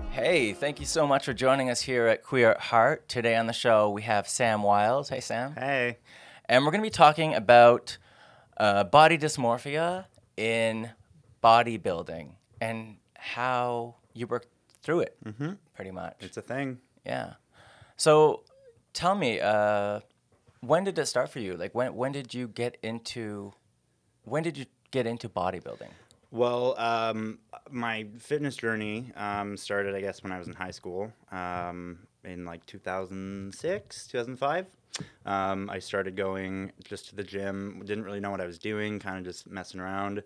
Hey, thank you so much for joining us here at Queer at Heart. Today on the show, we have Sam Wiles. Hey, Sam. Hey. And we're going to be talking about body dysmorphia in bodybuilding and how you work through it, pretty much. It's a thing. Yeah. So tell me, when did it start for you? Like, when did you get into bodybuilding? Well, my fitness journey started, I guess, when I was in high school in like 2006, 2005. I started going just to the gym, didn't really know what I was doing, kind of just messing around.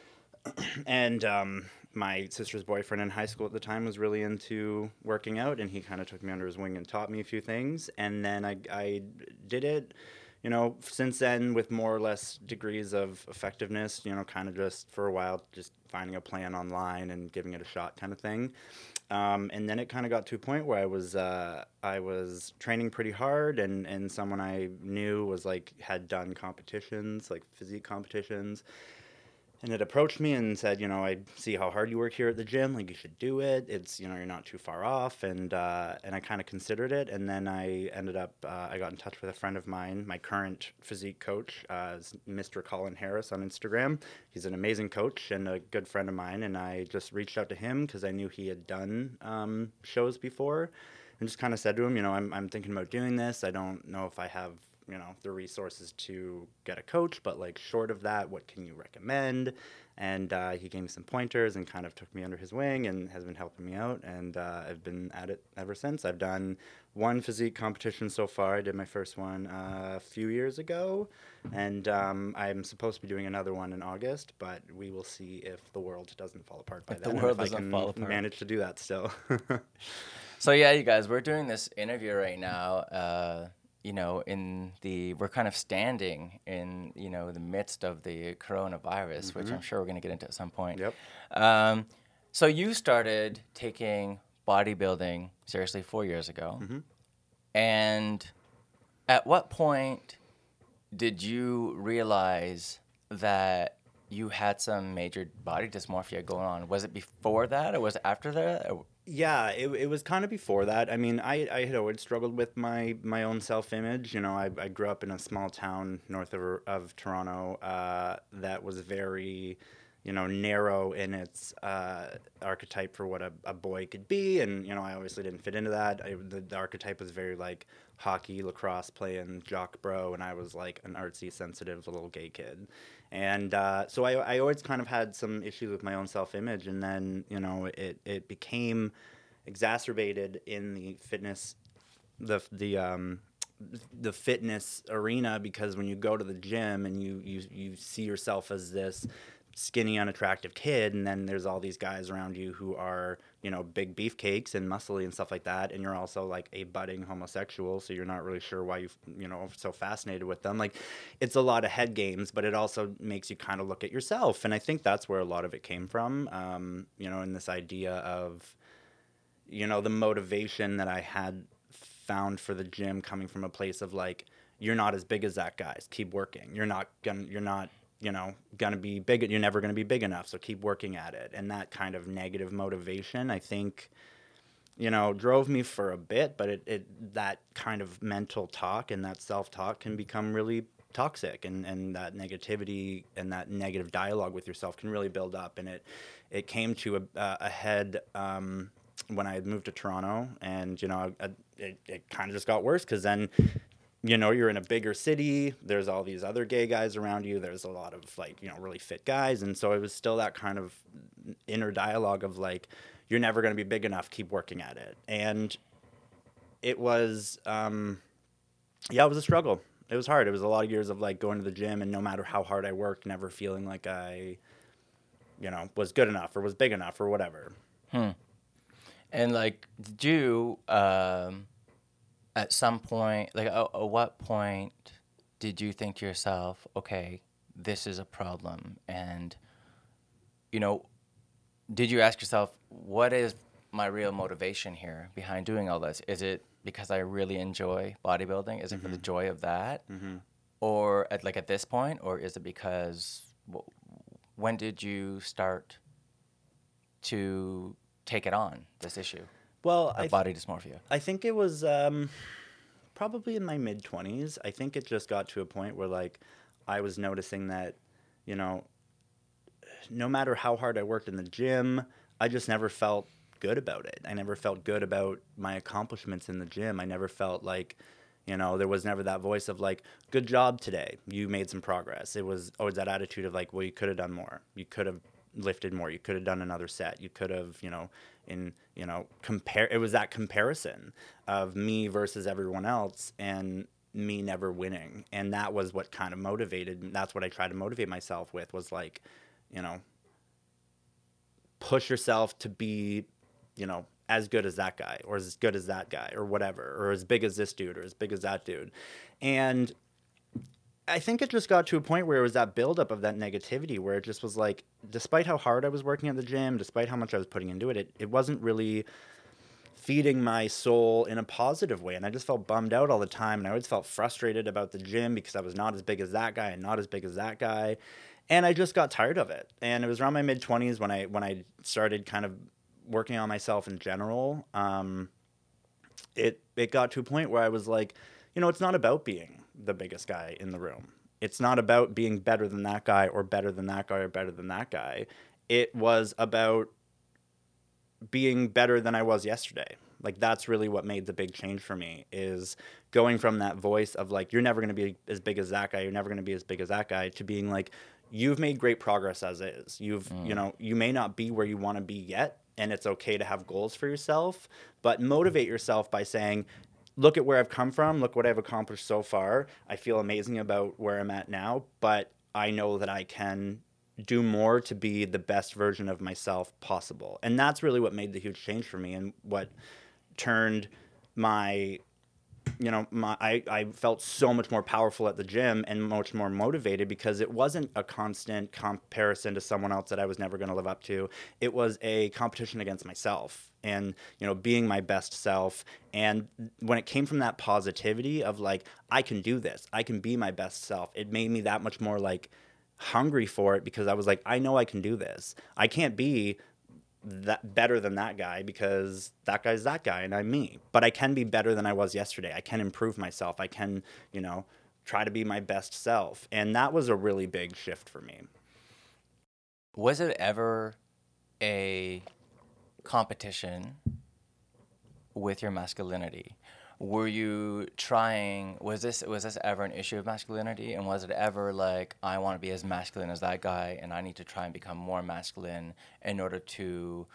And my sister's boyfriend in high school at the time was really into working out, and he kind of took me under his wing and taught me a few things. And then I did it, since then with more or less degrees of effectiveness, kind of just for a while, just finding a plan online and giving it a shot kind of thing. And then it kind of got to a point where I was training pretty hard, and someone I knew was like had done competitions, like physique competitions, and it approached me and said, I see how hard you work here at the gym. Like, you should do it. It's, you're not too far off. And I kind of considered it. And then I ended up, I got in touch with a friend of mine, my current physique coach, is Mr. Colin Harris on Instagram. He's an amazing coach and a good friend of mine. And I just reached out to him because I knew he had done shows before, and just kind of said to him, I'm thinking about doing this. I don't know if I have the resources to get a coach, but like short of that, what can you recommend? And he gave me some pointers and kind of took me under his wing and has been helping me out. And I've been at it ever since. I've done one physique competition so far. I did my first one a few years ago, and I'm supposed to be doing another one in August, but we will see if the world doesn't fall apart by If the then, world and if I doesn't can fall apart. manage to do that still. So yeah, you guys, we're doing this interview right now. We're kind of standing in, the midst of the coronavirus, which I'm sure we're going to get into at some point. Yep. So you started taking bodybuilding seriously 4 years ago. And at what point did you realize that you had some major body dysmorphia going on? Was it before that or was it after that? Yeah, it was kind of before that. I mean, I had always struggled with my own self-image. I grew up in a small town north of Toronto that was very, narrow in its archetype for what a boy could be. And, I obviously didn't fit into that. The archetype was very like hockey, lacrosse playing jock bro, and I was like an artsy, sensitive little gay kid. And so I always kind of had some issues with my own self-image, and then it became exacerbated in the fitness arena, because when you go to the gym and you see yourself as this skinny, unattractive kid, and then there's all these guys around you who are, big beefcakes and muscly and stuff like that, and you're also like a budding homosexual, so you're not really sure why are so fascinated with them. Like, it's a lot of head games, but it also makes you kind of look at yourself, and I think that's where a lot of it came from, in this idea of, the motivation that I had found for the gym coming from a place of like, you're not as big as that guy. Keep working. You're not gonna be big. You're never gonna be big enough. So keep working at it. And that kind of negative motivation, I think, drove me for a bit. But it that kind of mental talk and that self-talk can become really toxic, and that negativity and that negative dialogue with yourself can really build up. And it came to a head when I had moved to Toronto, and it kind of just got worse, because then you're in a bigger city. There's all these other gay guys around you. There's a lot of like, really fit guys. And so it was still that kind of inner dialogue of like, you're never going to be big enough. Keep working at it. And it was, it was a struggle. It was hard. It was a lot of years of like going to the gym, and no matter how hard I worked, never feeling like I, was good enough or was big enough or whatever. And like, did you, at some point, like at what point did you think to yourself, okay, this is a problem? And, did you ask yourself, what is my real motivation here behind doing all this? Is it because I really enjoy bodybuilding? Is it for the joy of that? Or at this point, or is it because when did you start to take it on, this issue Well, of body dysmorphia? I think it was probably in my mid-20s. I think it just got to a point where, like, I was noticing that, you know, no matter how hard I worked in the gym, I just never felt good about it. I never felt good about my accomplishments in the gym. I never felt like, you know, there was never that voice of like, good job today. You made some progress. It was always that attitude of like, well, you could have done more. You could have lifted more. You could have done another set. You could have, it was that comparison of me versus everyone else and me never winning. And that was what kind of motivated, and that's what I tried to motivate myself with, was like, push yourself to be, as good as that guy, or as good as that guy, or whatever, or as big as this dude, or as big as that dude. And I think it just got to a point where it was that buildup of that negativity, where it just was like, despite how hard I was working at the gym, despite how much I was putting into it, it wasn't really feeding my soul in a positive way. And I just felt bummed out all the time. And I always felt frustrated about the gym because I was not as big as that guy and not as big as that guy. And I just got tired of it. And it was around my mid-20s when I started kind of working on myself in general. It got to a point where I was like, it's not about being the biggest guy in the room. It's not about being better than that guy or better than that guy or better than that guy. It was about being better than I was yesterday. Like, that's really what made the big change for me, is going from that voice of like, you're never going to be as big as that guy, you're never going to be as big as that guy, to being like, you've made great progress as is. You may not be where you want to be yet, and it's okay to have goals for yourself, but motivate yourself by saying, look at where I've come from, look what I've accomplished so far. I feel amazing about where I'm at now, but I know that I can do more to be the best version of myself possible. And that's really what made the huge change for me, and what turned my I felt so much more powerful at the gym and much more motivated, because it wasn't a constant comparison to someone else that I was never going to live up to. It was a competition against myself and, being my best self. And when it came from that positivity of like, I can do this, I can be my best self, it made me that much more like hungry for it, because I was like, I know I can do this. I can't be that better than that guy, because that guy's that guy and I'm me, but I can be better than I was yesterday. I can improve myself. I can, try to be my best self. And that was a really big shift for me. Was it ever a competition with your masculinity? Were you trying, was this ever an issue of masculinity? And was it ever like, I want to be as masculine as that guy, and I need to try and become more masculine in order to,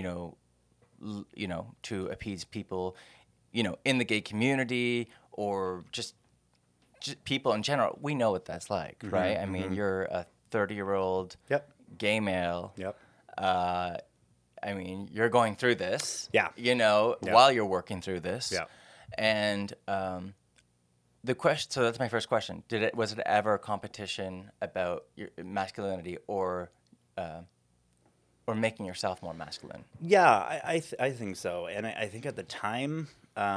to appease people, in the gay community, or just people in general? We know what that's like, right? I mean, you're a 30-year-old Yep. gay male. Yep. I mean, you're going through this, Yeah. while you're working through this. Yeah. And the question, so that's my first question. Was it ever a competition about your masculinity, or making yourself more masculine? Yeah, I think so. And I think at the time,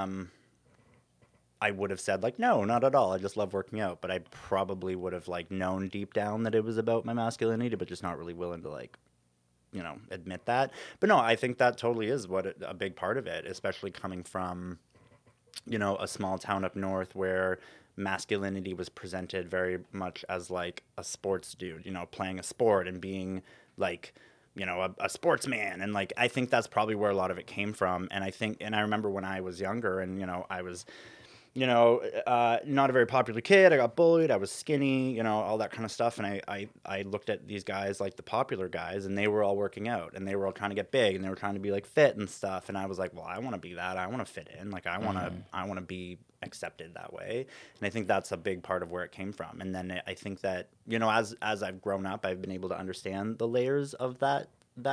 I would have said like, no, not at all. I just love working out. But I probably would have like known deep down that it was about my masculinity, but just not really willing to like, admit that. But no, I think that totally is a big part of it, especially coming from, a small town up north where masculinity was presented very much as like a sports dude, playing a sport and being like, a sportsman. And like, I think that's probably where a lot of it came from. And I remember when I was younger and, I was, not a very popular kid. I got bullied. I was skinny, all that kind of stuff. And I looked at these guys, like the popular guys, and they were all working out, and they were all trying to get big, and they were trying to be like fit and stuff. And I was like, well, I want to be that. I want to fit in. Like, I want to be accepted that way. And I think that's a big part of where it came from. And then I think that, as I've grown up, I've been able to understand the layers of that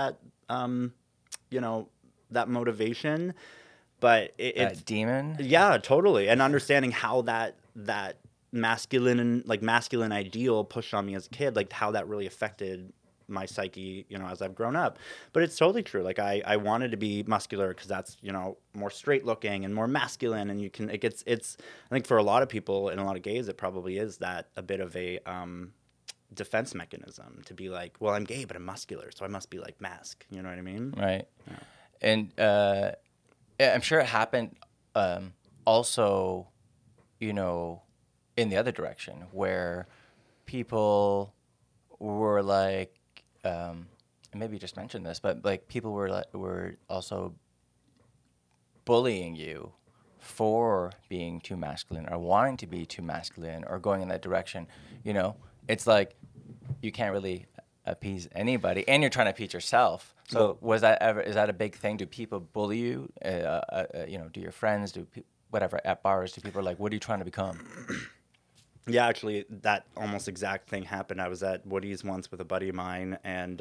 motivation. But it's demon. Yeah, totally. And understanding how that masculine ideal pushed on me as a kid, like how that really affected my psyche, as I've grown up. But it's totally true. Like I wanted to be muscular because that's, more straight looking and more masculine. And I think for a lot of people and a lot of gays, it probably is that a bit of a defense mechanism to be like, well, I'm gay, but I'm muscular, so I must be like mask. You know what I mean? Right. Yeah. And yeah, I'm sure it happened also, you know, in the other direction where people were like, and maybe you just mentioned this, but like people were also bullying you for being too masculine or wanting to be too masculine or going in that direction. You know, it's like you can't really appease anybody, and you're trying to appease yourself. So Well, is that a big thing? Do people bully you? You know, do your friends, whatever, at bars, do people are like, what are you trying to become? yeah, actually, that almost exact thing happened. I was at Woody's once with a buddy of mine, and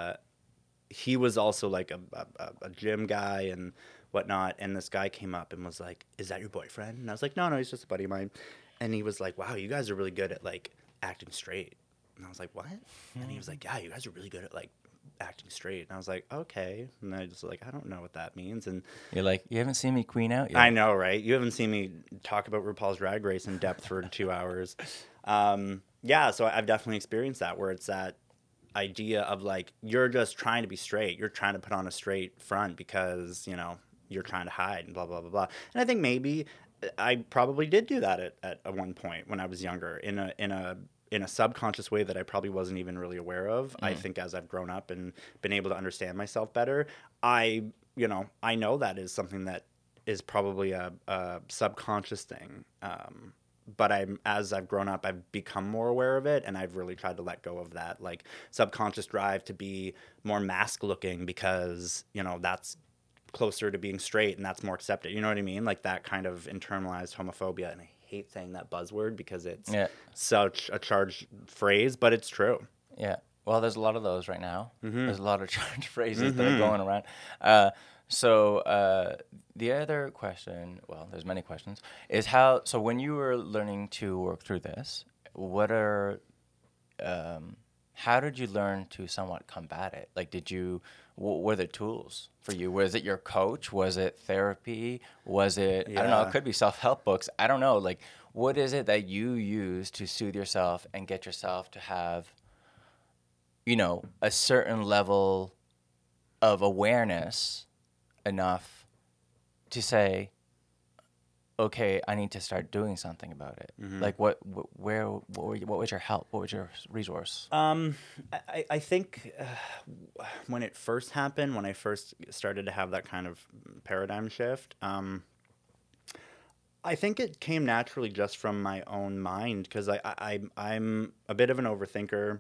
he was also like a gym guy and whatnot. And this guy came up and was like, "Is that your boyfriend?" And I was like, "No, no, he's just a buddy of mine." And he was like, "Wow, you guys are really good at like acting straight." And I was like, "What?" And he was like, "Yeah, you guys are really good at like acting straight." And I was like, "Okay." And I just like, I don't know what that means. And You're like, you haven't seen me queen out I yet. know, right? You haven't seen me talk about RuPaul's Drag Race in depth for 2 hours. Yeah, so I've definitely experienced that where it's that idea of like you're just trying to be straight. You're trying to put on a straight front because, you're trying to hide and blah blah blah blah. And I think maybe I probably did do that at one point when I was younger in a subconscious way that I probably wasn't even really aware of. I think as I've grown up and been able to understand myself better, I know that is something that is probably a subconscious thing. But as I've grown up, I've become more aware of it, and I've really tried to let go of that like subconscious drive to be more mask looking because that's closer to being straight and that's more accepted. You know what I mean? Like that kind of internalized homophobia, and I hate saying that buzzword because it's Yeah, such a charged phrase, but it's true. yeah. Well, there's a lot of those right now. Mm-hmm. There's a lot of charged phrases that are Mm-hmm. going around. Uh, so the other question, well, there's many questions, is how. So when you were learning to work through this, what are how did you learn to somewhat combat it? Like, were there tools for you? Was it your coach? Was it therapy? Was it, I don't know, it Yeah. could be self help books. I don't know. Like, what is it that you use to soothe yourself and get yourself to have, a certain level of awareness enough to say, okay, I need to start doing something about it? Mm-hmm. Like, what was your help? What was your resource? Um, I think when it first happened, when I first started to have that kind of paradigm shift, I think it came naturally just from my own mind because I'm a bit of an overthinker.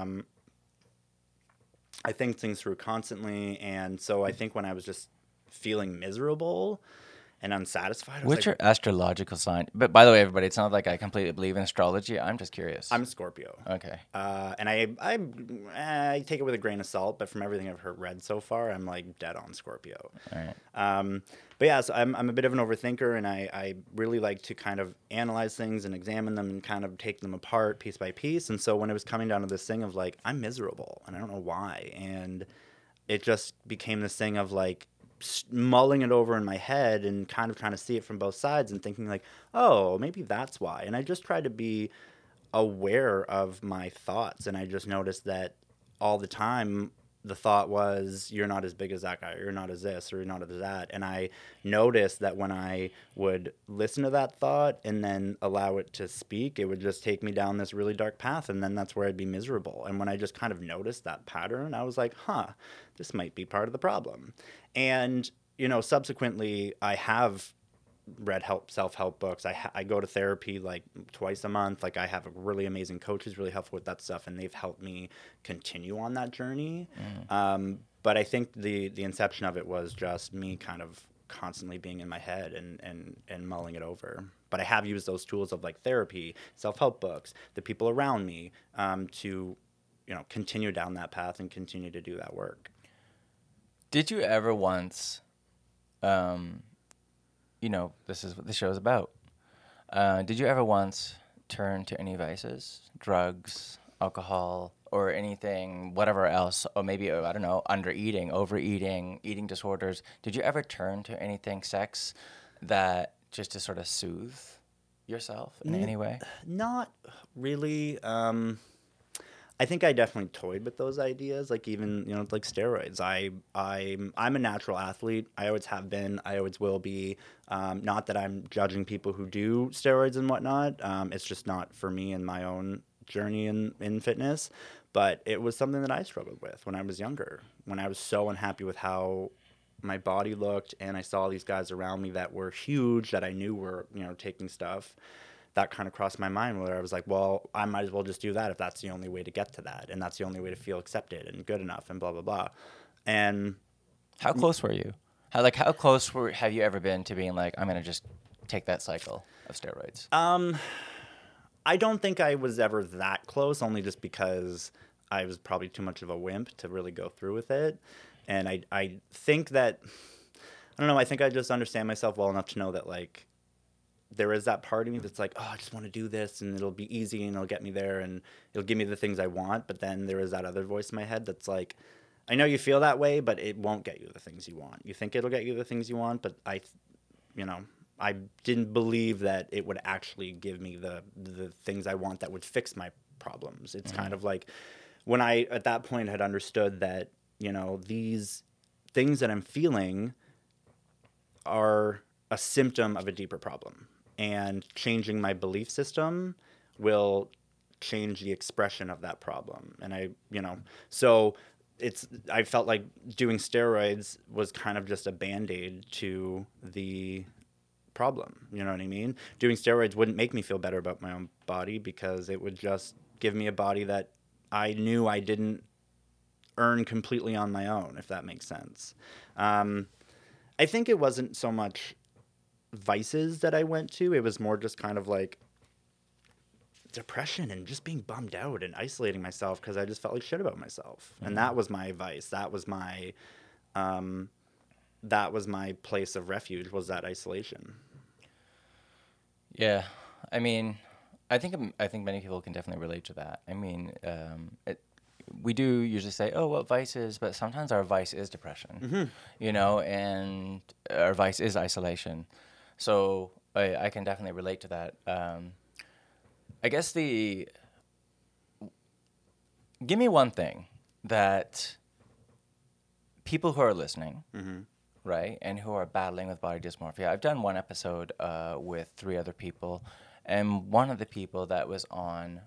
I think things through constantly, and so I think when I was just feeling miserable and unsatisfied, I was What's like, your astrological sign? But by the way, everybody, it's not like I completely believe in astrology. I'm just curious. I'm a Scorpio. Okay. And I take it with a grain of salt, but from everything I've read so far, I'm like dead on Scorpio. All right. But yeah, so I'm a bit of an overthinker, and I really like to kind of analyze things and examine them and kind of take them apart piece by piece. And so when it was coming down to this thing of like I'm miserable and I don't know why, and it just became this thing of like mulling it over in my head and kind of trying to see it from both sides and thinking like, oh, maybe that's why. And I just tried to be aware of my thoughts, and I just noticed that all the time the thought was you're not as big as that guy, or you're not as this, or you're not as that. And I noticed that when I would listen to that thought and then allow it to speak, it would just take me down this really dark path, and then that's where I'd be miserable. And when I just kind of noticed that pattern, I was like, huh, this might be part of the problem. And subsequently I have read self-help books. I go to therapy like twice a month. Like I have a really amazing coach who's really helpful with that stuff, and they've helped me continue on that journey. But I think the inception of it was just me kind of constantly being in my head and mulling it over. But I have used those tools of like therapy, self-help books, the people around me, to continue down that path and continue to do that work. Did you ever once, this is what the show is about. Did you ever once turn to any vices, drugs, alcohol, or anything, whatever else, or maybe, I don't know, undereating, overeating, eating disorders? Did you ever turn to anything, sex, that just to sort of soothe yourself in N- any way? Not really. I think I definitely toyed with those ideas, like even like steroids. I'm a natural athlete. I always have been. I always will be. Not that I'm judging people who do steroids and whatnot. It's just not for me in my own journey in fitness. But it was something that I struggled with when I was younger. When I was so unhappy with how my body looked, and I saw these guys around me that were huge that I knew were taking stuff. That kind of crossed my mind where I was like, well, I might as well just do that if that's the only way to get to that, and that's the only way to feel accepted and good enough and blah blah blah. And How close were you? How close have you ever been to being like, I'm gonna just take that cycle of steroids? I don't think I was ever that close, only just because I was probably too much of a wimp to really go through with it. And I think that, I don't know, I think I just understand myself well enough to know that, like, there is that part of me that's like, oh, I just want to do this and it'll be easy and it'll get me there and it'll give me the things I want. But then there is that other voice in my head that's like, I know you feel that way, but it won't get you the things you want. You think it'll get you the things you want, but I didn't believe that it would actually give me the things I want that would fix my problems. It's kind of like when I, at that point, had understood that, these things that I'm feeling are a symptom of a deeper problem. And changing my belief system will change the expression of that problem. And so I felt like doing steroids was kind of just a Band-Aid to the problem. You know what I mean? Doing steroids wouldn't make me feel better about my own body because it would just give me a body that I knew I didn't earn completely on my own, if that makes sense. I think it wasn't so much vices that I went to. It was more just kind of like depression and just being bummed out and isolating myself because I just felt like shit about myself. Mm-hmm. And that was my vice. That was my place of refuge, was that isolation. Yeah, I mean, I think many people can definitely relate to that. I mean, we do usually say, "Oh, what vice is?" But sometimes our vice is depression, and our vice is isolation. So I can definitely relate to that. I guess give me one thing that people who are listening, right, and who are battling with body dysmorphia. I've done one episode with 3 other people, and one of the people that was on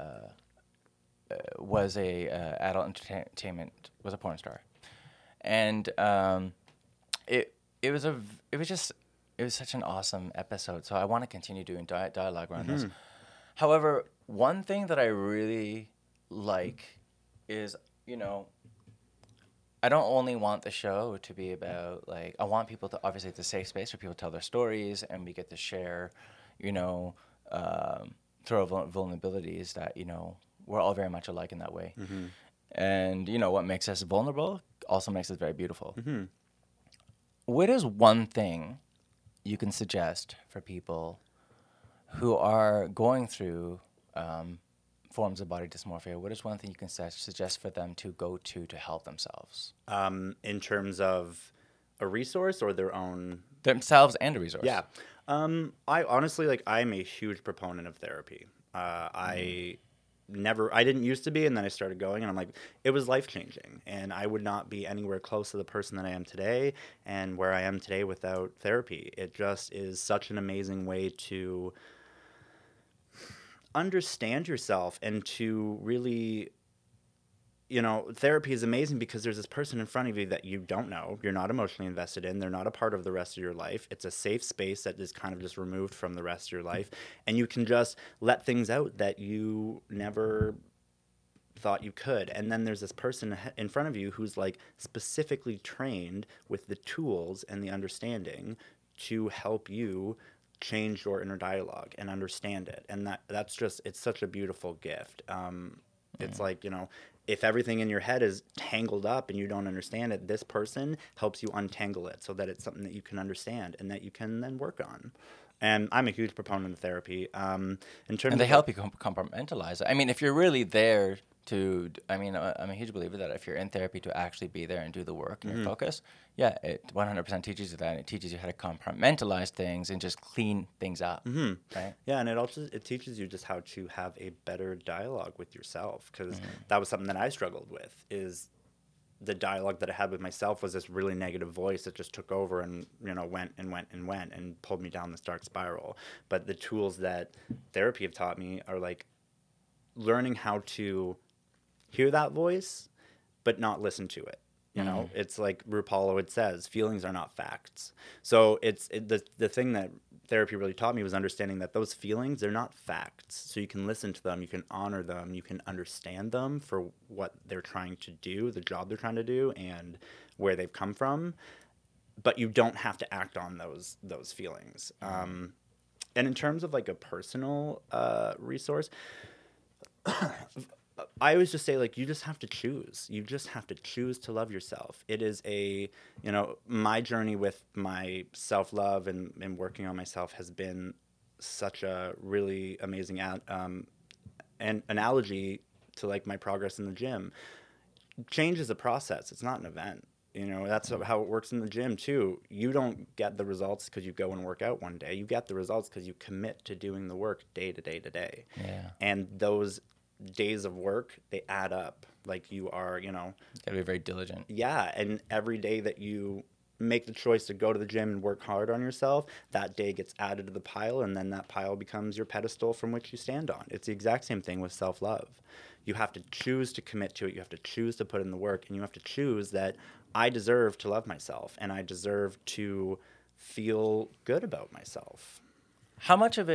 was a adult entertainment, was a porn star, and it was such an awesome episode. So I want to continue doing dialogue around this. However, one thing that I really like is, I don't only want the show to be about, like, I want people to, obviously, it's a safe space for people to tell their stories and we get to share, through our vulnerabilities that, we're all very much alike in that way. Mm-hmm. And, what makes us vulnerable also makes us very beautiful. Mm-hmm. What is one thing you can suggest for people who are going through forms of body dysmorphia? What is one thing you can suggest for them to go to help themselves? In terms of a resource or their own? Themselves and a resource. Yeah. I honestly, I'm a huge proponent of therapy. I didn't used to be, and then I started going, and I'm like, it was life-changing, and I would not be anywhere close to the person that I am today and where I am today without therapy. It just is such an amazing way to understand yourself and to really, therapy is amazing because there's this person in front of you that you don't know, you're not emotionally invested in, they're not a part of the rest of your life. It's a safe space that is kind of just removed from the rest of your life, and you can just let things out that you never thought you could. And then there's this person in front of you who's like specifically trained with the tools and the understanding to help you change your inner dialogue and understand it. And that's just, it's such a beautiful gift. It's like, if everything in your head is tangled up and you don't understand it, this person helps you untangle it so that it's something that you can understand and that you can then work on. And I'm a huge proponent of therapy. In terms And they of help you compartmentalize it. I mean, if you're really there I mean, I'm a huge believer that if you're in therapy to actually be there and do the work and your focus, yeah, it 100% teaches you that. And it teaches you how to compartmentalize things and just clean things up, right? Yeah, and it teaches you just how to have a better dialogue with yourself, because that was something that I struggled with. Is the dialogue that I had with myself was this really negative voice that just took over and went and went and went and pulled me down this dark spiral. But the tools that therapy have taught me are like learning how to hear that voice, but not listen to it. It's like RuPaul always says, feelings are not facts. So the thing that therapy really taught me was understanding that those feelings, they're not facts. So you can listen to them, you can honor them, you can understand them for what they're trying to do, the job they're trying to do, and where they've come from. But you don't have to act on those feelings. And in terms of like a personal resource, I always just say, like, you just have to choose. You just have to choose to love yourself. It is my journey with my self-love and working on myself has been such a really amazing an analogy to like my progress in the gym. Change is a process. It's not an event. That's how it works in the gym too. You don't get the results because you go and work out one day. You get the results because you commit to doing the work day to day to day. Yeah. And those days of work, they add up. Like you are, Gotta be very diligent. yeah. And every day that you make the choice to go to the gym and work hard on yourself, that day gets added to the pile, and then that pile becomes your pedestal from which you stand on. It's the exact same thing with self-love. You have to choose to commit to it. You have to choose to put in the work, and you have to choose that I deserve to love myself, and I deserve to feel good about myself. How much of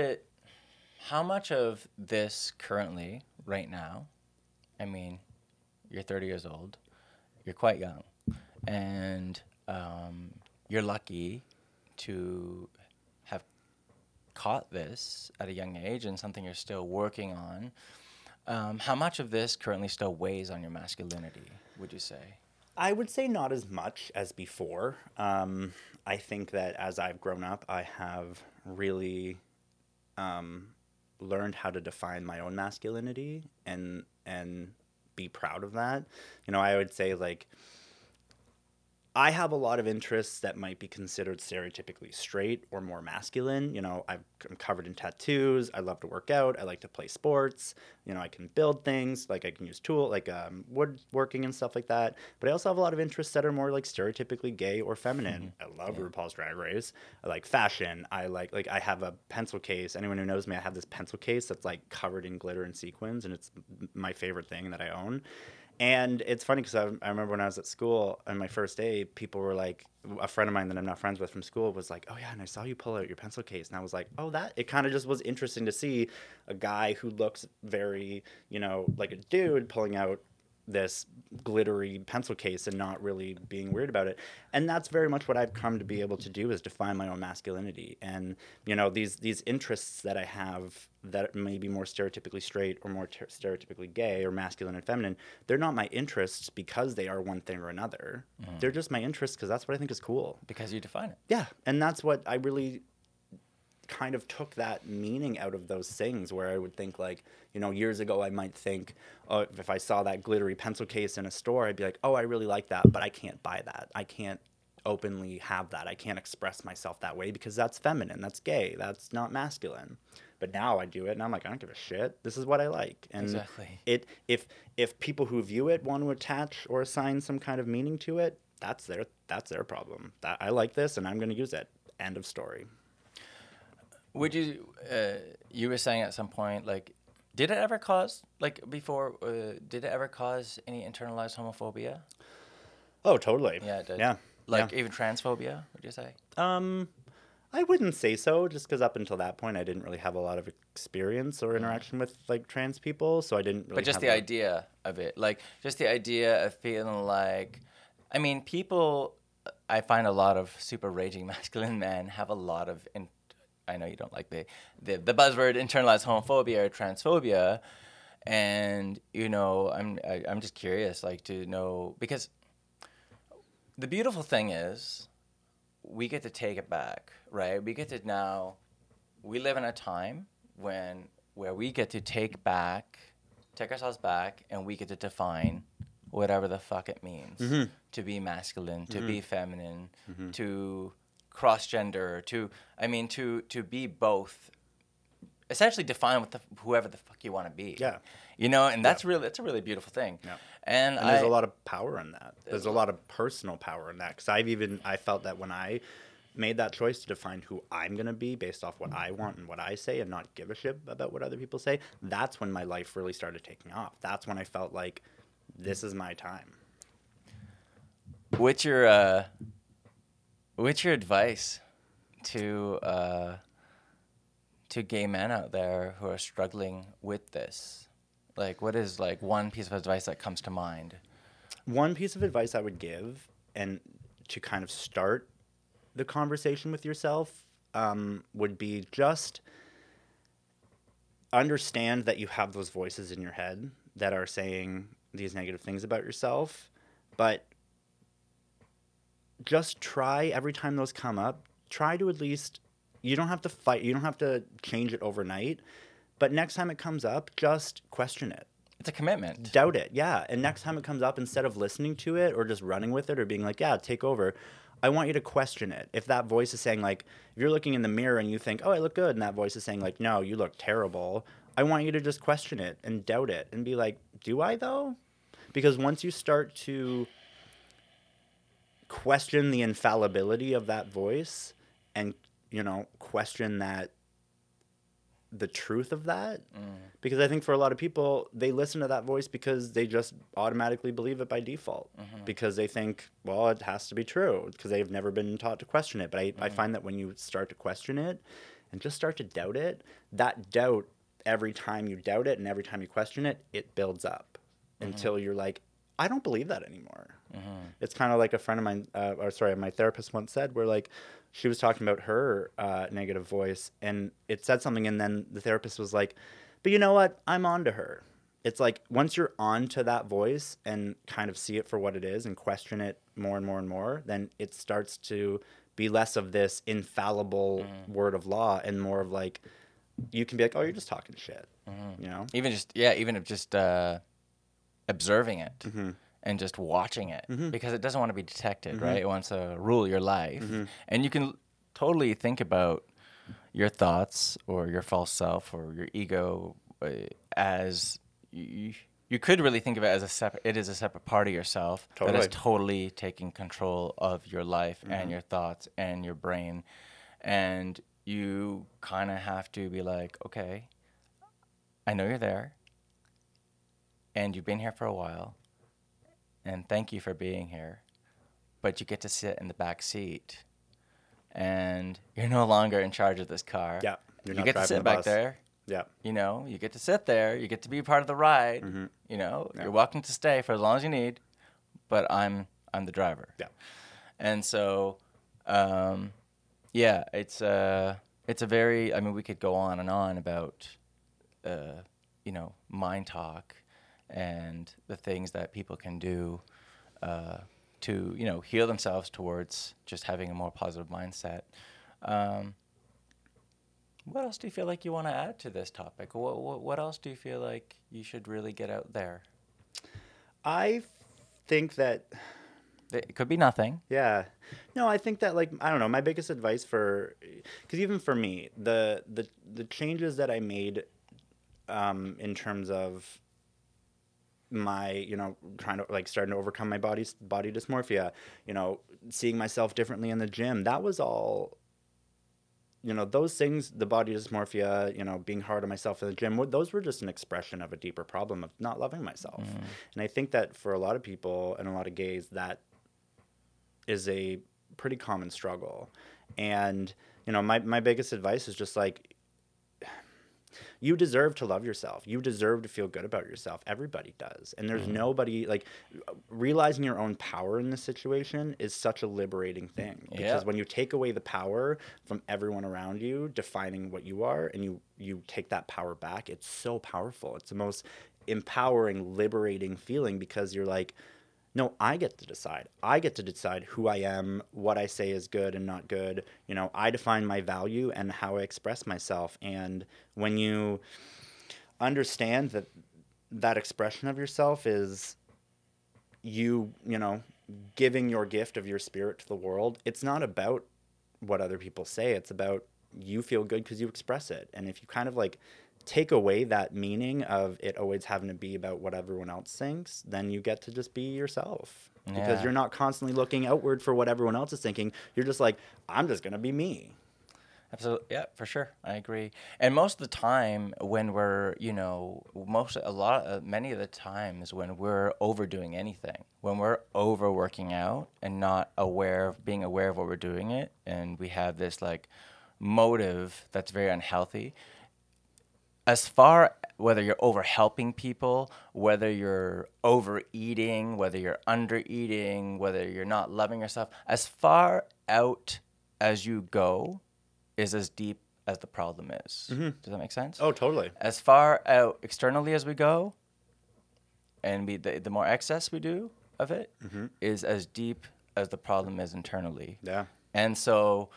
this currently, right now, I mean, you're 30 years old, you're quite young, and you're lucky to have caught this at a young age and something you're still working on. How much of this currently still weighs on your masculinity, would you say? I would say not as much as before. I think that as I've grown up, I have really learned how to define my own masculinity and be proud of that. I would say, like, I have a lot of interests that might be considered stereotypically straight or more masculine. I'm covered in tattoos. I love to work out. I like to play sports. I can build things. Like I can use like woodworking and stuff like that. But I also have a lot of interests that are more like stereotypically gay or feminine. I love RuPaul's Drag Race. I like fashion. I like I have a pencil case. Anyone who knows me, I have this pencil case that's like covered in glitter and sequins, and it's my favorite thing that I own. And it's funny because I remember when I was at school on my first day, people were like, a friend of mine that I'm not friends with from school was like, oh yeah, and I saw you pull out your pencil case. And I was like, oh, it kind of just was interesting to see a guy who looks very, like a dude pulling out this glittery pencil case and not really being weird about it. And that's very much what I've come to be able to do, is define my own masculinity. And these interests that I have that may be more stereotypically straight or more stereotypically gay or masculine and feminine, they're not my interests because they are one thing or another. They're just my interests because that's what I think is cool. Because you define it. Yeah, and that's what I really kind of took that meaning out of those things, where I would think, like, years ago I might think, oh, if I saw that glittery pencil case in a store, I'd be like, oh, I really like that, but I can't buy that. I can't openly have that. I can't express myself that way because that's feminine, that's gay, that's not masculine. But now I do it and I'm like, I don't give a shit. This is what I like. And exactly. If people who view it want to attach or assign some kind of meaning to it, that's their problem. I like this and I'm going to use it. End of story. Would you, you were saying at some point, like, did it ever cause, like, did it ever cause any internalized homophobia? Oh, totally. Yeah, it did. Yeah. Like, even transphobia, would you say? I wouldn't say so, just because up until that point, I didn't really have a lot of experience or interaction with, like, trans people, so I didn't really But just the idea of it, like, just the idea of feeling like, I mean, I find a lot of super raging masculine men have a lot of I know you don't like the buzzword internalized homophobia or transphobia, and I'm just curious, like, to know, because the beautiful thing is we get to take it back, right? We get to now we live in a time where we get to take ourselves back, and we get to define whatever the fuck it means to be masculine, to be feminine, to cross gender, to be both. Essentially, define whoever the fuck you want to be. Yeah. And that's a really beautiful thing. Yeah. And there's a lot of power in that. There's a lot of personal power in that. Because I felt that when I made that choice to define who I'm going to be based off what I want and what I say and not give a shit about what other people say, that's when my life really started taking off. That's when I felt like this is my time. What's your advice to gay men out there who are struggling with this? Like, what is like one piece of advice that comes to mind? One piece of advice I would give, and to kind of start the conversation with yourself, would be just understand that you have those voices in your head that are saying these negative things about yourself, but just try every time those come up, try to at least, you don't have to fight, you don't have to change it overnight, but next time it comes up, just question it. It's a commitment. Doubt it, yeah. And next time it comes up, instead of listening to it or just running with it or being like, yeah, take over, I want you to question it. If that voice is saying, like, if you're looking in the mirror and you think, oh, I look good, and that voice is saying, like, no, you look terrible, I want you to just question it and doubt it and be like, do I, though? Because once you start to question the infallibility of that voice and, question the truth of that, because I think for a lot of people, they listen to that voice because they just automatically believe it by default, because they think, well, it has to be true, because they've never been taught to question it. But I find that when you start to question it and just start to doubt it, that doubt, every time you doubt it and every time you question it, it builds up until you're like, I don't believe that anymore. It's kind of like a friend of mine, my therapist once said, where like she was talking about her negative voice, and it said something, and then the therapist was like, but you know what? I'm on to her. It's like once you're on to that voice and kind of see it for what it is and question it more and more and more, then it starts to be less of this infallible word of law and more of like, you can be like, oh, you're just talking shit, Even if just observing it and just watching it, because it doesn't want to be detected, right? It wants to rule your life. And you can totally think about your thoughts or your false self or your ego as you could really think of it as a separate part of yourself that is totally taking control of your life and your thoughts and your brain. And you kind of have to be like, okay, I know you're there, and you've been here for a while, and thank you for being here, but you get to sit in the back seat, and you're no longer in charge of this car. Yeah, you get to sit back there. Yeah, you get to sit there. You get to be part of the ride. You're welcome to stay for as long as you need, but I'm the driver. Yeah, and so, it's a very. I mean, we could go on and on about, mind talk and the things that people can do to heal themselves towards just having a more positive mindset. What else do you feel like you want to add to this topic? What else do you feel like you should really get out there? I think that it could be nothing. Yeah. No, I think that, like, I don't know, my biggest advice because even for me, the changes that I made in terms of my, trying to, like, starting to overcome my body dysmorphia, seeing myself differently in the gym, that was all, those things, the body dysmorphia, being hard on myself in the gym, those were just an expression of a deeper problem of not loving myself. And I think that for a lot of people and a lot of gays, that is a pretty common struggle. And, my biggest advice is just like, you deserve to love yourself. You deserve to feel good about yourself. Everybody does. And there's nobody, like, realizing your own power in this situation is such a liberating thing. Because when you take away the power from everyone around you, defining what you are, and you take that power back, it's so powerful. It's the most empowering, liberating feeling, because you're like, No, I get to decide. I get to decide who I am, what I say is good and not good. I define my value and how I express myself. And when you understand that that expression of yourself is you giving your gift of your spirit to the world, it's not about what other people say. It's about you feel good because you express it. And if you kind of like take away that meaning of it always having to be about what everyone else thinks, then you get to just be yourself. Because you're not constantly looking outward for what everyone else is thinking. You're just like, I'm just going to be me. Absolutely. Yeah, for sure. I agree. And most of the time when we're, many of the times when we're overdoing anything, when we're overworking out and not being aware of what we're doing it, and we have this like motive that's very unhealthy, as far whether you're over helping people, whether you're overeating, whether you're under eating, whether you're not loving yourself, as far out as you go is as deep as the problem is. Mm-hmm. Does that make sense? Oh, totally. As far out externally as we go, and the more excess we do of it, mm-hmm. is as deep as the problem is internally. Yeah. And so,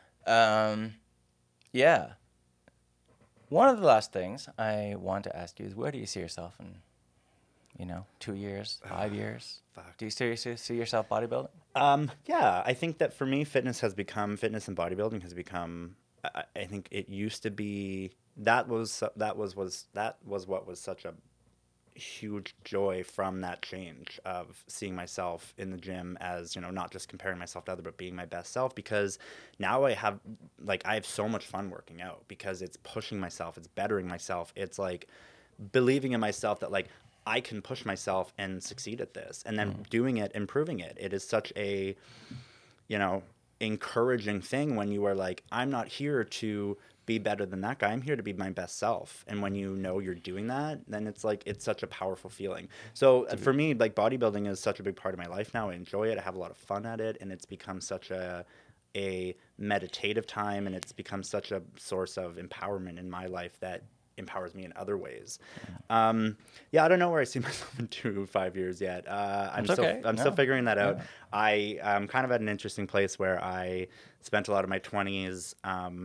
yeah. One of the last things I want to ask you is, where do you see yourself in, 2 years, 5 years? Fuck. Do you seriously see yourself bodybuilding? Yeah, I think that for me, fitness and bodybuilding has become. I think it used to be that was what was such a huge joy from that change of seeing myself in the gym as not just comparing myself to others, but being my best self, because now I have so much fun working out because it's pushing myself, it's bettering myself, it's like believing in myself that I can push myself and succeed at this, and then doing it, improving it. It is such a encouraging thing when you are like, I'm not here to be better than that guy. I'm here to be my best self. And when you're doing that, then it's such a powerful feeling. So for me, bodybuilding is such a big part of my life now. I enjoy it. I have a lot of fun at it, and it's become such a meditative time, and it's become such a source of empowerment in my life that empowers me in other ways. Yeah, I don't know where I see myself in 5 years yet. I'm still figuring that out. I am kind of at an interesting place where I spent a lot of my 20s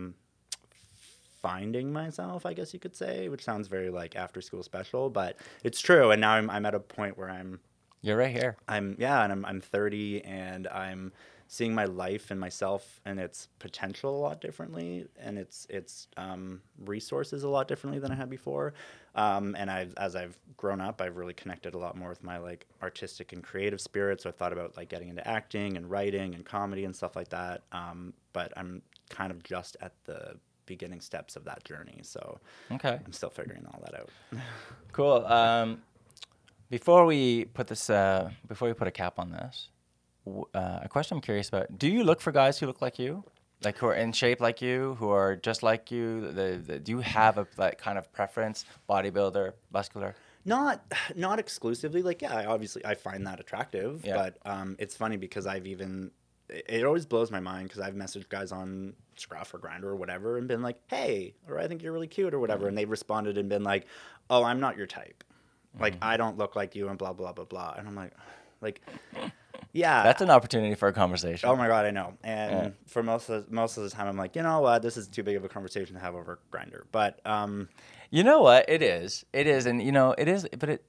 finding myself, I guess you could say, which sounds very after school special, but it's true. And now I'm at a point where you're right here. I'm 30, and I'm seeing my life and myself and its potential a lot differently, and its resources a lot differently than I had before. And as I've grown up, I've really connected a lot more with my artistic and creative spirit. So I thought about getting into acting and writing and comedy and stuff like that. But I'm kind of just at the beginning steps of that journey. So okay, I'm still figuring all that out. Cool. Before we put a cap on this, a question I'm curious about: do you look for guys who look like you, who are in shape like you, who are just like you? Do you have a kind of preference, bodybuilder, muscular? Not exclusively. I find that attractive. Yeah. But it's funny because it always blows my mind because I've messaged guys on Scruff or Grindr or whatever and been like, hey, or I think you're really cute or whatever. Mm-hmm. And they've responded and been like, oh, I'm not your type. Mm-hmm. I don't look like you and blah, blah, blah, blah. And I'm like, yeah. That's an opportunity for a conversation. Oh my God, I know. And for most of the time, I'm like, this is too big of a conversation to have over Grindr. But you know what? It is, and it is. But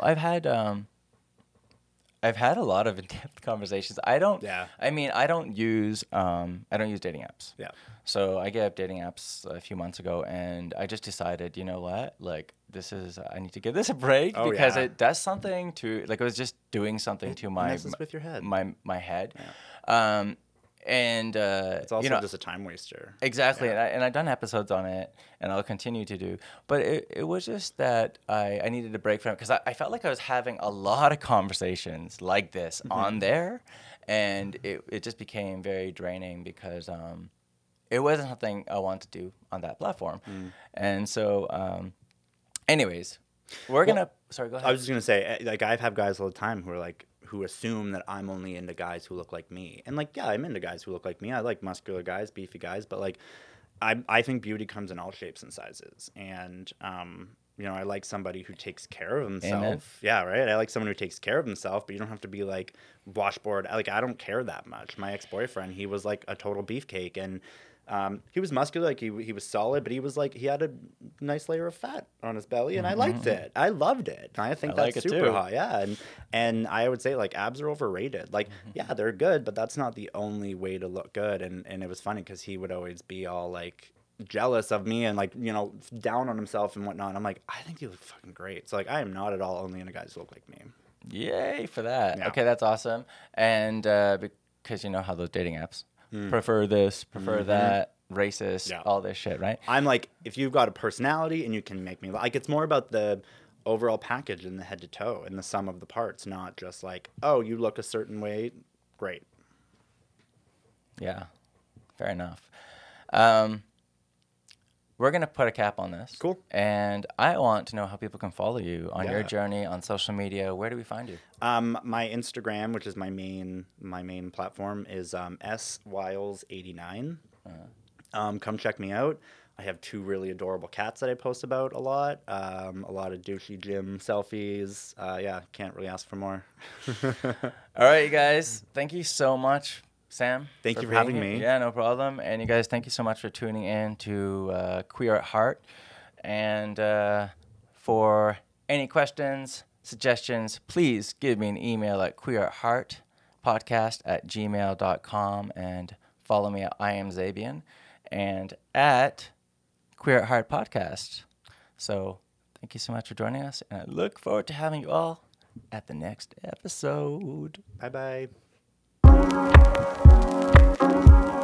I've had a lot of in-depth conversations. I don't use dating apps. Yeah. So I gave up dating apps a few months ago, and I just decided, you know what? I need to give this a break because it does something to, it was just doing something to my messes with your head. My head. Yeah. And it's also just a time waster. Exactly, yeah. and I've done episodes on it, and I'll continue to do. But it was just that I needed a break from it because I felt like I was having a lot of conversations like this on there, and it just became very draining because it wasn't something I wanted to do on that platform. And so, anyways, we're gonna. Sorry, go ahead. I was just gonna say, I've had guys all the time who are who assume that I'm only into guys who look like me. And I'm into guys who look like me. I like muscular guys, beefy guys, but I think beauty comes in all shapes and sizes. And I like somebody who takes care of himself. Amen. Yeah, right. I like someone who takes care of himself, but you don't have to be like washboard. Like, I don't care that much. My ex-boyfriend, he was like a total beefcake, and he was muscular, like he was solid, but he was like, he had a nice layer of fat on his belly, and I liked it. I loved it. And I think I that's like it super too. hot. Yeah, and I would say like abs are overrated. Like, yeah, they're good, but that's not the only way to look good. And it was funny because he would always be all like jealous of me and like down on himself and whatnot. I'm like, I think you look fucking great. So like, I am not at all only into guys who look like me. Yay for that. Yeah. Okay, that's awesome. And because you know how those dating apps prefer this, prefer that, racist, Yeah. all this shit, right? I'm like, if you've got a personality and you can make me like, it's more about the overall package and the head to toe and the sum of the parts, not just like, oh, you look a certain way, great. Yeah, fair enough. We're going to put a cap on this. Cool. And I want to know how people can follow you on your Yeah. journey on social media. Where do we find you? My Instagram, which is my main platform, is swiles89. Come check me out. I have 2 really adorable cats that I post about a lot. A lot of douchey gym selfies. Yeah, can't really ask for more. All right, you guys. Thank you so much, Sam. Thank you for being having here. me. Yeah, no problem. And you guys, thank you so much for tuning in to Queer at Heart. And for any questions, suggestions, please give me an email at queeratheartpodcast@gmail.com and follow me at I am Zabian and at Queer at Heart Podcast. So thank you so much for joining us, and I look forward to having you all at the next episode. Bye-bye.